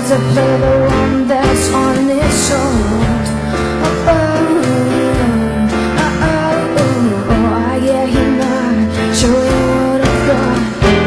to play the one that's on his own. I get him back, show you what I've got.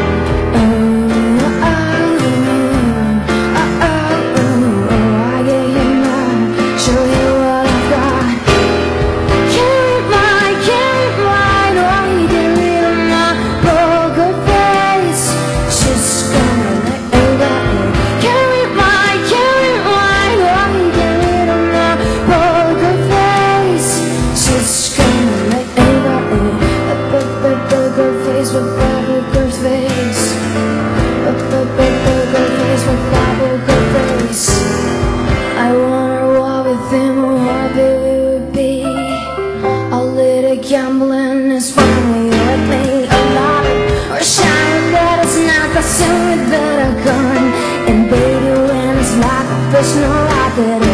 I get him back, show you what I've got. Can't read mine, oh, you can read on my poker face. Just gonna let you go. Can't read mine, oh, you can read on my poker face. Just gonna let you go. Poker face with poker face. Poker face with poker face. I wonder what with him or what it would be. A little gambling is finally with me. A lot or shine, but it's not the same with a gun. And baby, when it's like a fish, no rocket.